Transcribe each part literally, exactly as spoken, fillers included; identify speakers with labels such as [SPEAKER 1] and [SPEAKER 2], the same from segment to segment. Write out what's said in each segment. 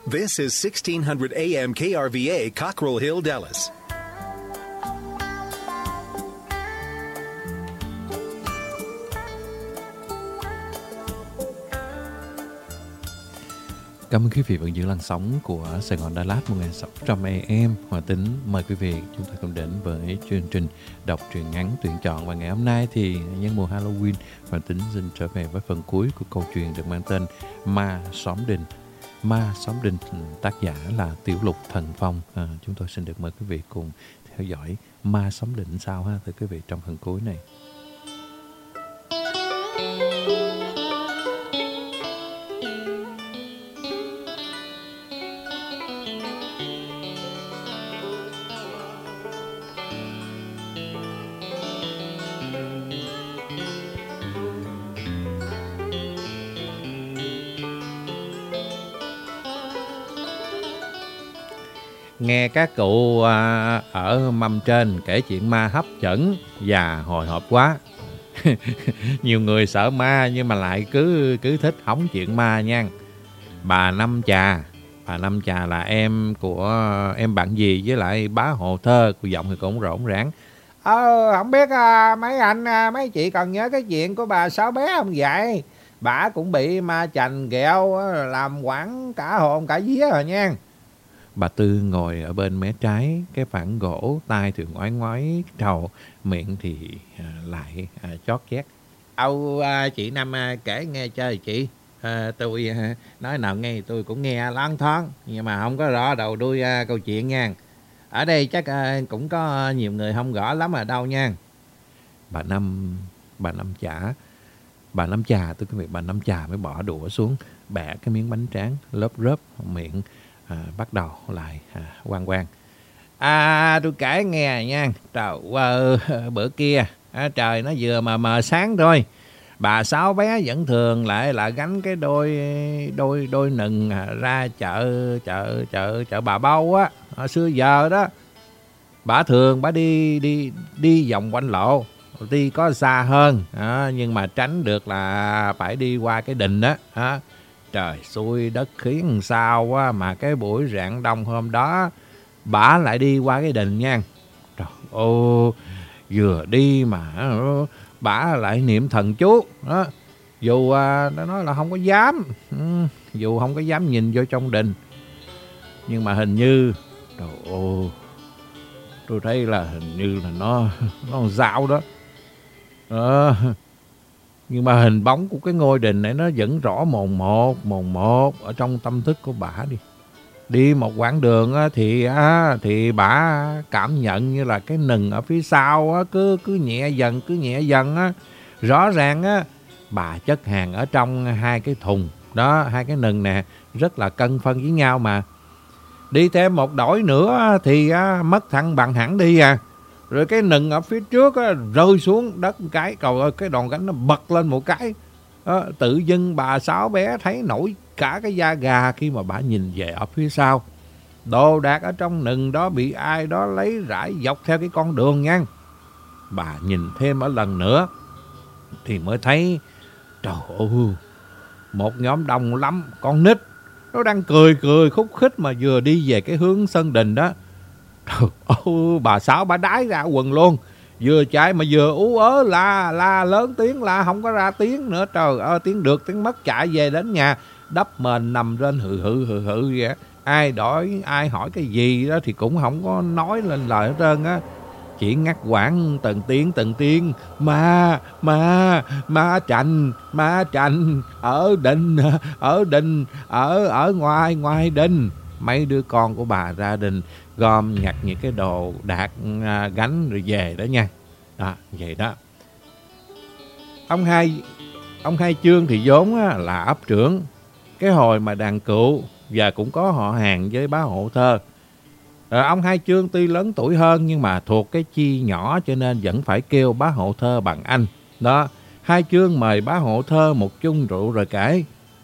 [SPEAKER 1] This is sixteen hundred A M K R V A, Cockrell Hill, Dallas.
[SPEAKER 2] Cảm ơn quý vị vẫn giữ làn sóng của Sài Gòn Đà Lạt một nghìn sáu trăm A M. Hòa Tính mời quý vị chúng ta cùng đến với chương trình đọc truyện ngắn tuyển chọn. Và ngày hôm nay thì nhân mùa Halloween, Hòa Tính xin trở về với phần cuối của câu chuyện được mang tên Ma Xóm Đình. Ma Xóm Đình, tác giả là Tiểu Lục Thần Phong. À, chúng tôi xin được mời quý vị cùng theo dõi Ma Xóm Đình sao ha, thưa quý vị, trong phần cuối này. Nghe các cụ à, ở mâm trên kể chuyện ma hấp dẫn và hồi hộp quá. Nhiều người sợ ma nhưng mà lại cứ cứ thích hóng chuyện ma nha. Bà Năm Trà, bà Năm Trà là em của em bạn gì với lại bá Hồ Thơ, của giọng thì cũng rỗn rãng. Ờ, không biết à, mấy anh à, mấy chị còn nhớ cái chuyện của bà Sáu Bé không vậy? Bà cũng bị ma chành ghẹo làm quảng cả hồn cả vía rồi nha. Bà Tư ngồi ở bên mé trái cái phản gỗ, tai thì ngoái ngoái trầu, miệng thì à, lại à, chót chét. Âu à, chị Năm à, kể nghe chơi chị. À, tôi à, nói nào nghe tôi cũng nghe loáng thoáng, nhưng mà không có rõ đầu đuôi à, câu chuyện nha. Ở đây chắc à, cũng có nhiều người không rõ lắm ở đâu nha. Bà Năm, bà Năm Trà, bà Năm Trà, tôi quý vị, bà Năm Trà mới bỏ đũa xuống, bẻ cái miếng bánh tráng, lớp rớp miệng. À, bắt đầu lại à, quang quang. À, tôi kể nghe nha. Trời ơi, bữa kia à, trời nó vừa mà mờ sáng thôi, bà Sáu Bé vẫn thường lại là gánh cái đôi đôi đôi nừng ra chợ chợ chợ chợ Bà Bâu á. Hồi xưa giờ đó, bà thường bà đi đi đi vòng quanh lộ, đi có xa hơn à, nhưng mà tránh được là phải đi qua cái đình đó à. Trời xui đất khiến sao quá mà cái buổi rạng đông hôm đó bả lại đi qua cái đình nha. Trời ơi, vừa đi mà bả lại niệm thần chú đó. Dù à, nó nói là không có dám, ừ, dù không có dám nhìn vô trong đình, nhưng mà hình như trời ơi, tôi thấy là hình như là nó nó dạo đó. Ờ, nhưng mà hình bóng của cái ngôi đình này nó vẫn rõ mồn một, mồn một ở trong tâm thức của bả đi. Đi một quãng đường á, thì á, thì bả cảm nhận như là cái nừng ở phía sau á, cứ cứ nhẹ dần, cứ nhẹ dần á. Rõ ràng á, bà chất hàng ở trong hai cái thùng đó, hai cái nừng nè, rất là cân phân với nhau mà. Đi thêm một đổi nữa thì á, mất thăng bằng hẳn đi à. Rồi cái nừng ở phía trước á, rơi xuống đất một cái, cầu ơi, cái đòn gánh nó bật lên một cái. Đó, tự dưng bà Sáu Bé thấy nổi cả cái da gà khi mà bà nhìn về ở phía sau. Đồ đạc ở trong nừng đó bị ai đó lấy rải dọc theo cái con đường nha. Bà nhìn thêm ở lần nữa thì mới thấy, trời ơi, một nhóm đông lắm con nít, nó đang cười cười khúc khích mà vừa đi về cái hướng sân đình đó. Ô, bà Sáu bà đái ra quần luôn, vừa chạy mà vừa ú ớ la la lớn tiếng, la không có ra tiếng nữa. Trời ơi, tiếng được tiếng mất, chạy về đến nhà đắp mền nằm trên hự hự hự hự vậy. Ai đổi ai hỏi cái gì đó thì cũng không có nói lên lời hết trơn á, chỉ ngắt quãng từng tiếng từng tiếng. Ma ma ma chành, ma chành ở đình, ở đình, ở ở ngoài ngoài đình. Mấy đứa con của bà ra đình gom nhặt những cái đồ đạc à, gánh rồi về đó nha. Đó, vậy đó. Ông hai ông hai Chương thì vốn á, là ấp trưởng. Cái hồi mà đàn cựu và cũng có họ hàng với bá Hộ Thơ. Rồi ông hai Chương tuy lớn tuổi hơn nhưng mà thuộc cái chi nhỏ cho nên vẫn phải kêu bá Hộ Thơ bằng anh. Đó, hai Chương mời bá Hộ Thơ một chung rượu rồi kể.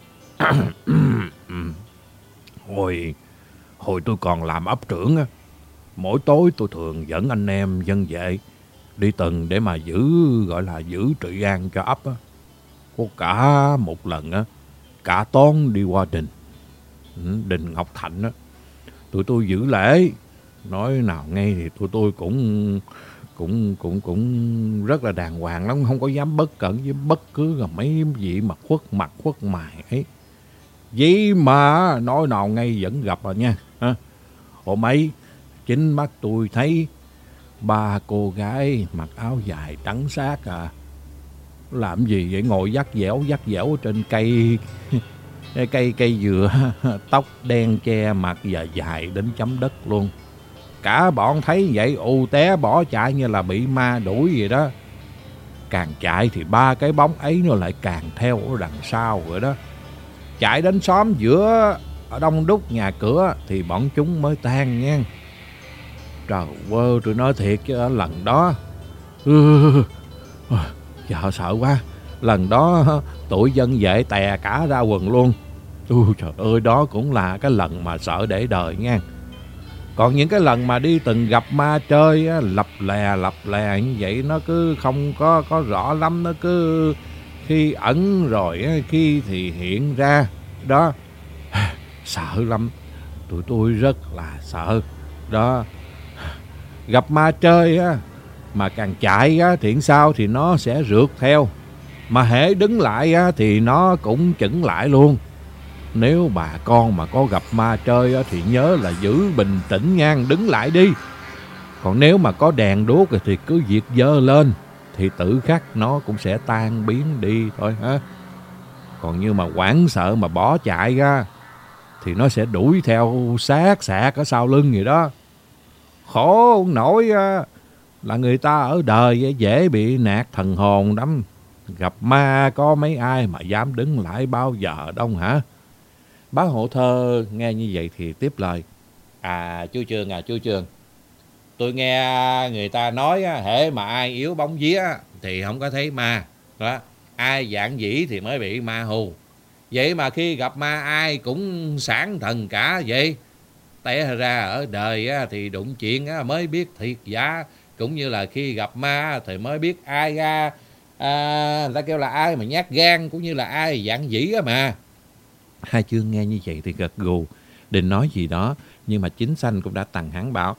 [SPEAKER 2] Hồi hồi tôi còn làm ấp trưởng á, mỗi tối tôi thường dẫn anh em dân vệ đi từng để mà giữ, gọi là giữ trị an cho ấp á. Có cả một lần á, cả toán đi qua đình. ừ, Đình Ngọc Thạnh đó, tụi tôi giữ lễ. Nói nào ngay thì tụi tôi cũng cũng cũng cũng rất là đàng hoàng lắm, không có dám bất cẩn với bất cứ là mấy vị mà khuất mặt khuất mày ấy. Vậy mà nói nào ngay vẫn gặp rồi nha. Ha? Hôm ấy chính mắt tôi thấy ba cô gái mặc áo dài trắng xác à. Làm gì vậy, ngồi dắt dẻo dắt dẻo trên cây cây cây dừa, tóc đen che mặt và dài đến chấm đất luôn. Cả bọn thấy vậy ù té bỏ chạy như là bị ma đuổi vậy đó. Càng chạy thì ba cái bóng ấy nó lại càng theo ở đằng sau rồi đó. Chạy đến xóm giữa ở đông đúc nhà cửa thì bọn chúng mới tan nha. Trời ơi, tôi nói thiệt chứ ở lần đó ừ, Trời sợ quá. Lần đó tụi dân vệ tè cả ra quần luôn. Ui trời ơi, đó cũng là cái lần mà sợ để đời nha. Còn những cái lần mà đi từng gặp ma chơi á, lập lè lập lè như vậy, nó cứ không có có rõ lắm. Nó cứ khi ẩn rồi khi thì hiện ra. Đó, sợ lắm. Tụi tôi rất là sợ. Đó, gặp ma chơi á, mà càng chạy á, thì sao thì nó sẽ rượt theo. Mà hễ đứng lại á, thì nó cũng chững lại luôn. Nếu bà con mà có gặp ma chơi á, thì nhớ là giữ bình tĩnh nha, đứng lại đi. Còn nếu mà có đèn đuốc thì cứ việc dơ lên, thì tự khắc nó cũng sẽ tan biến đi thôi ha. Còn như mà hoảng sợ mà bỏ chạy ra thì nó sẽ đuổi theo sát sạc ở sau lưng vậy đó. Khổ không nổi á, là người ta ở đời dễ bị nạt thần hồn lắm. Gặp ma có mấy ai mà dám đứng lại bao giờ đâu hả? Bá Hộ Thơ nghe như vậy thì tiếp lời. À chú Trường à chú Trường, tôi nghe người ta nói á, hễ mà ai yếu bóng vía thì không có thấy ma đó. Ai dạng dĩ thì mới bị ma hù. Vậy mà khi gặp ma ai cũng sáng thần cả vậy. Té ra ở đời á, thì đụng chuyện á, mới biết thiệt giả. Cũng như là khi gặp ma thì mới biết ai ra à, người ta kêu là ai mà nhát gan, cũng như là ai dạng dĩ á mà. Hai Chương nghe như vậy thì gật gù, định nói gì đó, nhưng mà Chính Xanh cũng đã tằng hắn bảo.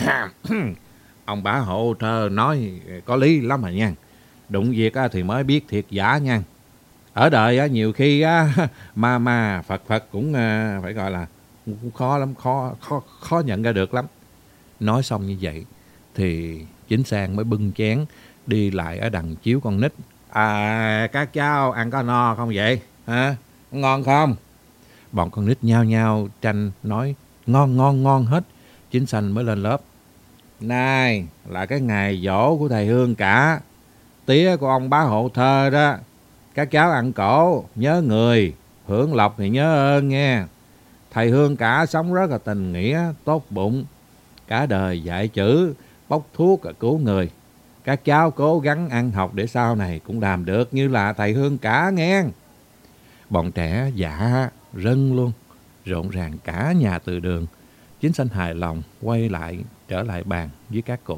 [SPEAKER 2] Ông Bá Hộ Thơ nói có lý lắm mà nha. Đụng việc á, thì mới biết thiệt giả nha. Ở đời á, nhiều khi á, ma ma Phật Phật cũng à, phải gọi là cũng khó lắm, khó, khó, khó nhận ra được lắm. Nói xong như vậy thì Chính Sang mới bưng chén đi lại ở đằng chiếu con nít. À các cháu ăn có no không vậy? Hả? Ngon không? Bọn con nít nhao nhao tranh nói ngon ngon ngon hết. Chính Xanh mới lên lớp. Nay là cái ngày giỗ của thầy Hương cả, tía của ông Bá Hộ Thơ đó. Các cháu ăn cổ nhớ người, hưởng lộc thì nhớ ơn nghe. Thầy Hương cả sống rất là tình nghĩa, tốt bụng, cả đời dạy chữ, bốc thuốc cứu người. Các cháu cố gắng ăn học để sau này cũng làm được như là thầy Hương cả nghe. Bọn trẻ dạ rân luôn, rộn ràng cả nhà từ đường. Chính Xanh hài lòng quay lại trở lại bàn với các cụ.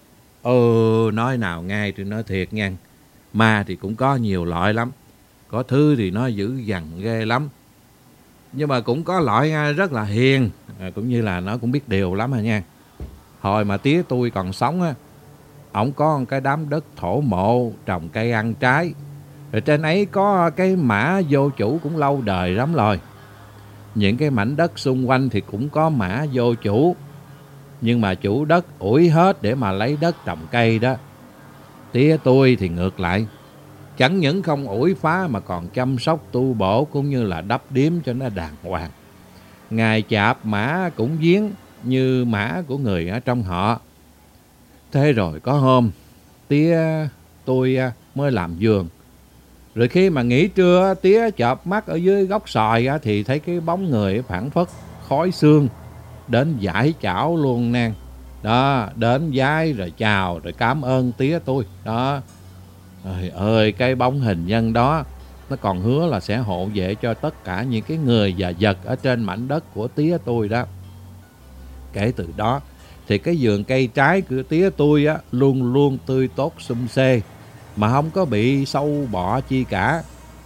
[SPEAKER 2] Ừ, nói nào ngay tôi nói thiệt nha. Ma thì cũng có nhiều loại lắm. Có thứ thì nó dữ dằn ghê lắm, nhưng mà cũng có loại rất là hiền, cũng như là nó cũng biết điều lắm à nha. Hồi mà tía tôi còn sống á, ổng có một cái đám đất thổ mộ trồng cây ăn trái. Rồi trên ấy có cái mã vô chủ cũng lâu đời lắm rồi. Những cái mảnh đất xung quanh thì cũng có mã vô chủ, nhưng mà chủ đất ủi hết để mà lấy đất trồng cây đó. Tía tôi thì ngược lại, chẳng những không ủi phá mà còn chăm sóc tu bổ cũng như là đắp điếm cho nó đàng hoàng. Ngày chạp mã cũng viếng như mã của người ở trong họ. Thế rồi có hôm tía tôi mới làm vườn. Rồi khi mà nghỉ trưa, tía chợp mắt ở dưới gốc xoài thì thấy cái bóng người phảng phất khói xương đến vái chảo luôn nè. Đó, đến vái rồi chào rồi cảm ơn tía tôi. Đó, trời ơi, cái bóng hình nhân đó nó còn hứa là sẽ hộ vệ cho tất cả những cái người và vật ở trên mảnh đất của tía tôi đó. Kể từ đó thì cái vườn cây trái của tía tôi á luôn luôn tươi tốt sum xê, mà không có bị sâu bọ chi cả.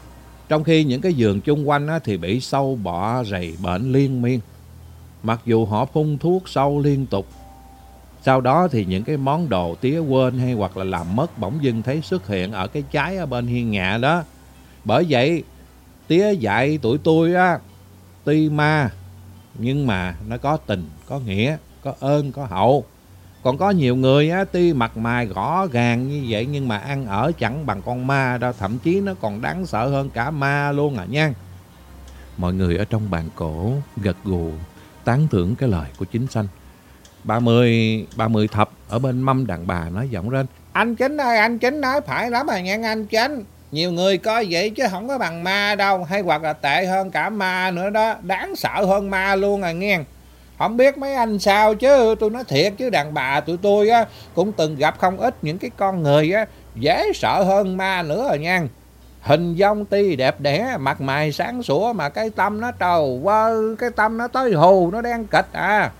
[SPEAKER 2] Trong khi những cái vườn chung quanh á, thì bị sâu bọ rầy bệnh liên miên. Mặc dù họ phun thuốc sâu liên tục, sau đó thì những cái món đồ tía quên hay hoặc là làm mất bỗng dưng thấy xuất hiện ở cái trái ở bên hiên nhà đó. Bởi vậy tía dạy tụi tôi á, tuy ma nhưng mà nó có tình, có nghĩa, có ơn, có hậu. Còn có nhiều người á, tuy mặt mày gõ gàng như vậy nhưng mà ăn ở chẳng bằng con ma đâu, thậm chí nó còn đáng sợ hơn cả ma luôn à nha. Mọi người ở trong bàn cổ gật gù tán thưởng cái lời của Chính Xanh. Bà Mười, bà Mười Thập ở bên mâm đàn bà nói giọng lên:
[SPEAKER 3] Anh Chính ơi, anh Chính nói phải lắm rồi nha anh Chính. Nhiều người coi vậy chứ không có bằng ma đâu, hay hoặc là tệ hơn cả ma nữa đó, đáng sợ hơn ma luôn à nghe. Không biết mấy anh sao chứ tôi nói thiệt chứ đàn bà tụi tôi á cũng từng gặp không ít những cái con người á dễ sợ hơn ma nữa rồi nha. Hình dong ti đẹp đẽ, mặt mày sáng sủa mà cái tâm nó trầu quơ, cái tâm nó tới hù, nó đen kịch à.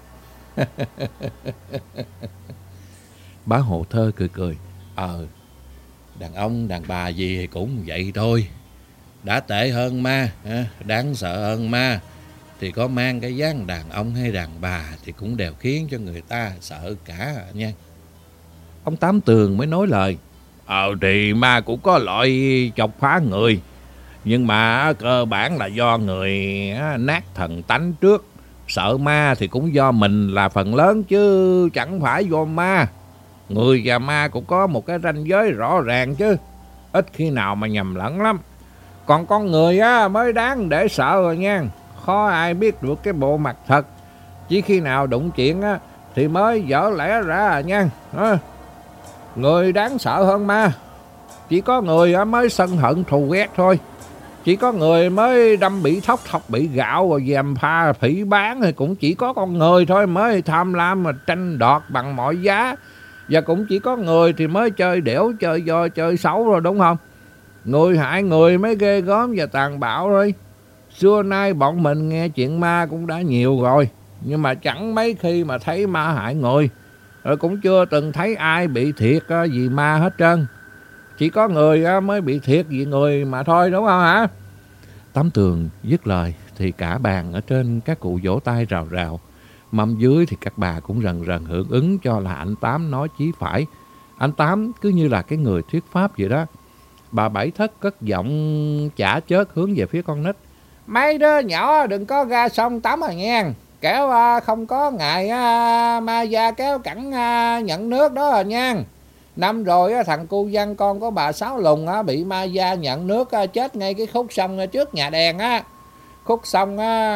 [SPEAKER 2] Bá Hồ Thơ cười cười: Ờ, đàn ông đàn bà gì thì cũng vậy thôi. Đã tệ hơn ma, đáng sợ hơn ma thì có mang cái dáng đàn ông hay đàn bà thì cũng đều khiến cho người ta sợ cả nha. Ông Tám Tường mới nói lời: Ờ thì ma cũng có loại chọc phá người, nhưng mà cơ bản là do người nát thần tánh trước. Sợ ma thì cũng do mình là phần lớn chứ chẳng phải do ma. Người và ma cũng có một cái ranh giới rõ ràng chứ, ít khi nào mà nhầm lẫn lắm. Còn con người á mới đáng để sợ rồi nha. Khó ai biết được cái bộ mặt thật, chỉ khi nào đụng chuyện á thì mới dở lẽ ra à nha. À, người đáng sợ hơn ma. Chỉ có người á mới sân hận thù ghét thôi. Chỉ có người mới đâm bị thóc thọc bị gạo rồi dèm pha phỉ bán, thì cũng chỉ có con người thôi mới tham lam mà tranh đoạt bằng mọi giá. Và cũng chỉ có người thì mới chơi đẻo, chơi do, chơi xấu rồi đúng không? Người hại người mới ghê gớm và tàn bạo rồi. Xưa nay bọn mình nghe chuyện ma cũng đã nhiều rồi, nhưng mà chẳng mấy khi mà thấy ma hại người. Rồi cũng chưa từng thấy ai bị thiệt vì ma hết trơn. Chỉ có người mới bị thiệt vì người mà thôi, đúng không hả? Tám Tường dứt lời thì cả bàn ở trên các cụ vỗ tay rào rào. Mâm dưới thì các bà cũng rần rần hưởng ứng cho là anh Tám nói chí phải. Anh Tám cứ như là cái người thuyết pháp vậy đó. Bà Bảy Thất cất giọng chả chớt hướng về phía con nít:
[SPEAKER 3] Mấy đứa nhỏ đừng có ra sông tắm à nghe. Kéo không có ngày ma gia kéo cẳng nhận nước đó à nha. Năm rồi thằng cu văn con có bà Sáu Lùng bị ma gia nhận nước chết ngay cái khúc sông trước nhà đèn á. Khúc sông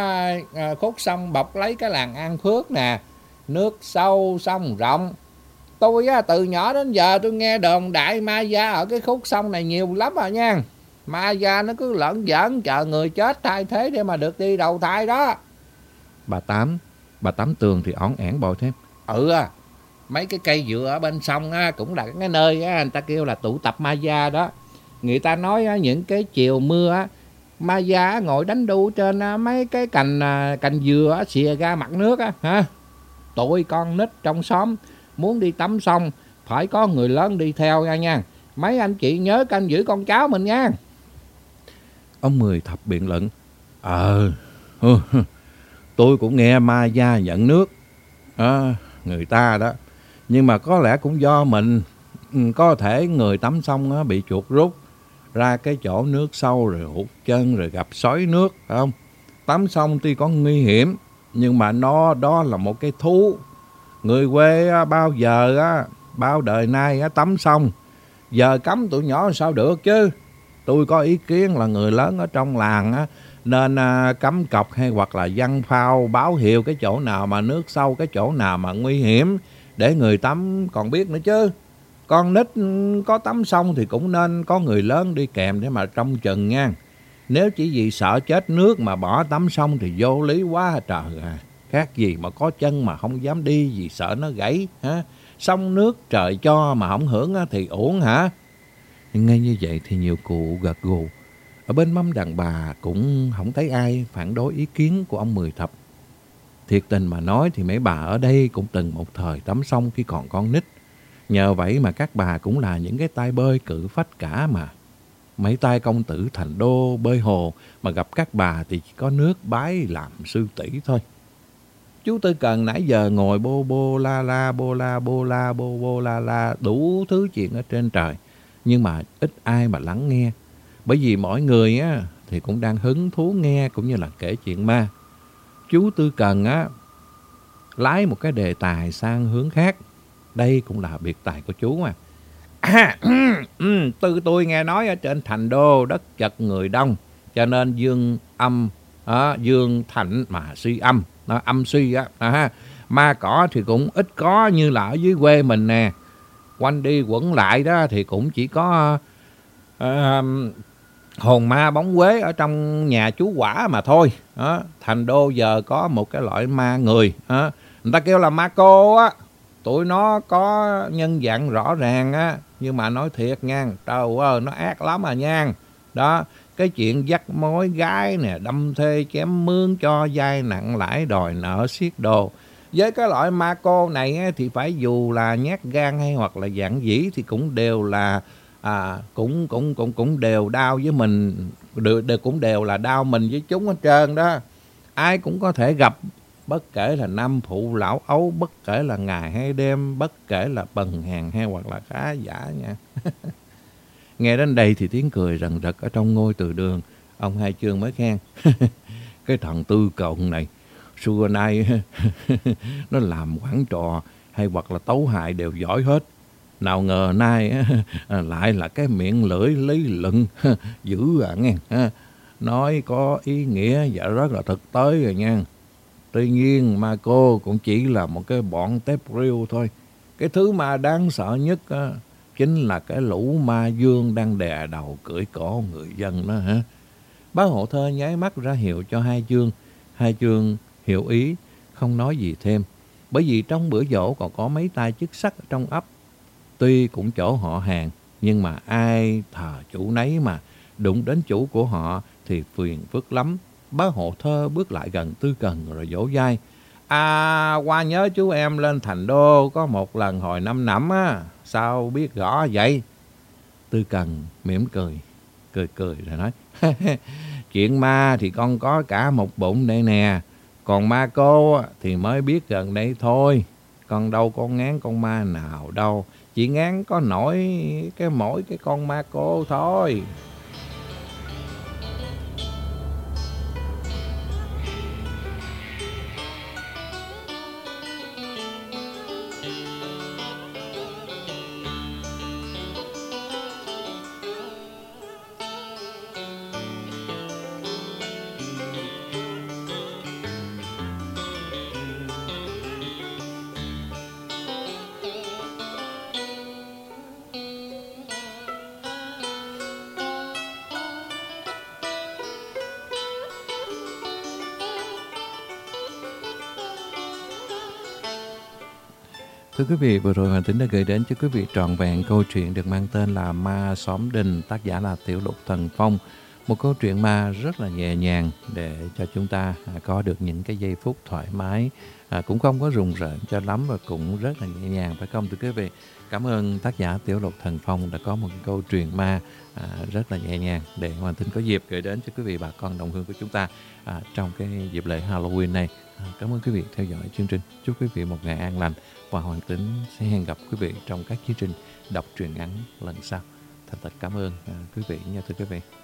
[SPEAKER 3] khúc sông bọc lấy cái làng An Phước nè. Nước sâu sông rộng. Tôi từ nhỏ đến giờ tôi nghe đồn đại ma gia ở cái khúc sông này nhiều lắm rồi nha. Ma gia nó cứ lợn giỡn chờ người chết thay thế để mà được đi đầu thai đó.
[SPEAKER 2] Bà Tám, bà Tám Tường thì ỏn ẻn bồi thêm:
[SPEAKER 3] Ừ à, mấy cái cây dừa ở bên sông á, cũng là cái nơi á, người ta kêu là tụ tập ma gia đó. Người ta nói á, những cái chiều mưa á, ma gia ngồi đánh đu trên á, mấy cái cành cành dừa á, xìa ra mặt nước á ha. Tụi con nít trong xóm muốn đi tắm sông phải có người lớn đi theo nha nha. Mấy anh chị nhớ canh giữ con cháu mình nha.
[SPEAKER 2] Ông Mười Thập biện luận: Ờ, tôi cũng nghe ma gia nhận nước à, người ta đó. Nhưng mà có lẽ cũng do mình. Có thể người tắm xong á, bị chuột rút ra cái chỗ nước sâu rồi hụt chân rồi gặp sói nước, phải không? Tắm xong tuy có nguy hiểm nhưng mà nó đó là một cái thú. Người quê á, bao giờ á, bao đời nay á, tắm xong giờ cấm tụi nhỏ sao được chứ. Tôi có ý kiến là người lớn ở trong làng á, nên à, cấm cọc hay hoặc là giăng phao báo hiệu cái chỗ nào mà nước sâu, cái chỗ nào mà nguy hiểm để người tắm còn biết nữa chứ. Con nít có tắm xong thì cũng nên có người lớn đi kèm để mà trông chừng nha. Nếu chỉ vì sợ chết nước mà bỏ tắm xong thì vô lý quá trời à. Khác gì mà có chân mà không dám đi vì sợ nó gãy hả? Sông nước trời cho mà không hưởng thì uổng hả? Ngay như vậy thì nhiều cụ gật gù. Ở bên mâm đàn bà cũng không thấy ai phản đối ý kiến của ông Mười Thập. Thiệt tình mà nói thì mấy bà ở đây cũng từng một thời tắm sông khi còn con nít. Nhờ vậy mà các bà cũng là những cái tay bơi cự phách cả mà. Mấy tay công tử thành đô bơi hồ, mà gặp các bà thì chỉ có nước bái làm sư tỷ thôi. Chú Tư Cần nãy giờ ngồi bô bô la la, bô la bô la, bô bô la la, đủ thứ chuyện ở trên trời. Nhưng mà ít ai mà lắng nghe. Bởi vì mỗi người á, thì cũng đang hứng thú nghe cũng như là kể chuyện ma. Chú Tư Cần á, lái một cái đề tài sang hướng khác. Đây cũng là biệt tài của chú mà. À, Tư tôi nghe nói ở trên thành đô đất chật người đông, cho nên dương âm, à, dương thạnh mà suy âm, nó âm suy á, à, ma cỏ thì cũng ít có như là ở dưới quê mình nè. Quanh đi quẩn lại đó thì cũng chỉ có à, hồn ma bóng quế ở trong nhà chú Quả mà thôi. À, thành đô giờ có một cái loại ma người, à, người ta kêu là ma cô á. Tụi nó có nhân dạng rõ ràng á, nhưng mà nói thiệt nha, trời ơi, nó ác lắm à nha. Đó, cái chuyện dắt mối gái nè, đâm thê chém mướn cho vay nặng lãi đòi nợ xiết đồ. Với cái loại ma cô này á, thì phải dù là nhát gan hay hoặc là dạng dĩ thì cũng đều là à, cũng cũng cũng cũng đều đau với mình, đều, đều cũng đều là đau mình với chúng hết trơn đó. Ai cũng có thể gặp, bất kể là nam phụ lão ấu, bất kể là ngày hay đêm, bất kể là bần hàn hay hoặc là khá giả nha. Nghe đến đây thì tiếng cười rần rật ở trong ngôi từ đường. Ông Hai Chương mới khen. Cái thằng Tư Cận này, xưa nay nó làm quảng trò hay hoặc là tấu hài đều giỏi hết. Nào ngờ nay lại là cái miệng lưỡi lý luận dữ à nghe. Nói có ý nghĩa và rất là thực tế rồi nha. Tuy nhiên ma cô cũng chỉ là một cái bọn tép riêu thôi. Cái thứ mà đáng sợ nhất á, chính là cái lũ ma dương đang đè đầu cưỡi cổ người dân đó hả. Bá Hộ Thơ nháy mắt ra hiệu cho Hai Chương. Hai Chương hiểu ý, không nói gì thêm. Bởi vì trong bữa giỗ còn có mấy tay chức sắc ở trong ấp. Tuy cũng chỗ họ hàng, nhưng mà ai thờ chủ nấy mà. Đụng đến chủ của họ thì phiền phức lắm. Bá Hộ Thơ bước lại gần Tư Cần rồi vỗ vai. À, qua nhớ chú em lên thành đô có một lần hồi năm nẫm á. Sao biết rõ vậy? Tư Cần mỉm cười, cười cười rồi nói. Chuyện ma thì con có cả một bụng đây nè. Còn ma cô thì mới biết gần đây thôi. Con đâu có ngán con ma nào đâu. Chỉ ngán có nổi cái mỗi cái con ma cô thôi. Thưa quý vị, vừa rồi Hoàng Tính đã gửi đến cho quý vị trọn vẹn câu chuyện được mang tên là Ma Xóm Đình, tác giả là Tiểu Lục Thần Phong. Một câu chuyện ma rất là nhẹ nhàng để cho chúng ta có được những cái giây phút thoải mái, à, cũng không có rùng rợn cho lắm và cũng rất là nhẹ nhàng, phải không thưa quý vị? Cảm ơn tác giả Tiểu Lục Thần Phong đã có một câu chuyện ma à, rất là nhẹ nhàng để Hoàng Tính có dịp gửi đến cho quý vị bà con đồng hương của chúng ta à, trong cái dịp lễ Halloween này. À, cảm ơn quý vị theo dõi chương trình. Chúc quý vị một ngày an lành và Hoàng Tính sẽ hẹn gặp quý vị trong các chương trình đọc truyện ngắn lần sau. Thành thật cảm ơn à, quý vị nha thưa quý vị.